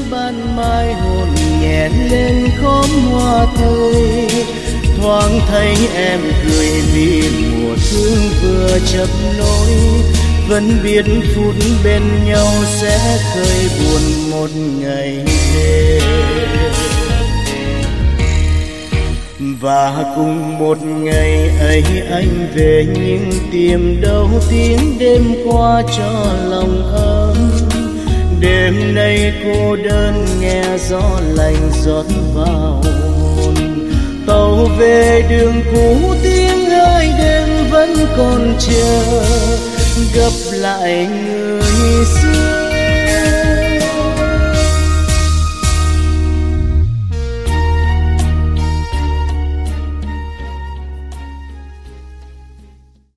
ban mai hồn nhẹ lên khóm hoa tươi, thoáng thấy em cười vì mùa thương vừa chập nối, vẫn biết phút bên nhau sẽ khơi buồn một ngày về. Và cùng một ngày ấy anh về nhưng tìm đâu tiếng đêm qua cho lòng ấm. Đêm nay cô đơn nghe gió lạnh rót vào hồn, tàu về đường cũ tiếng hơi đêm vẫn còn chờ gặp lại người xưa.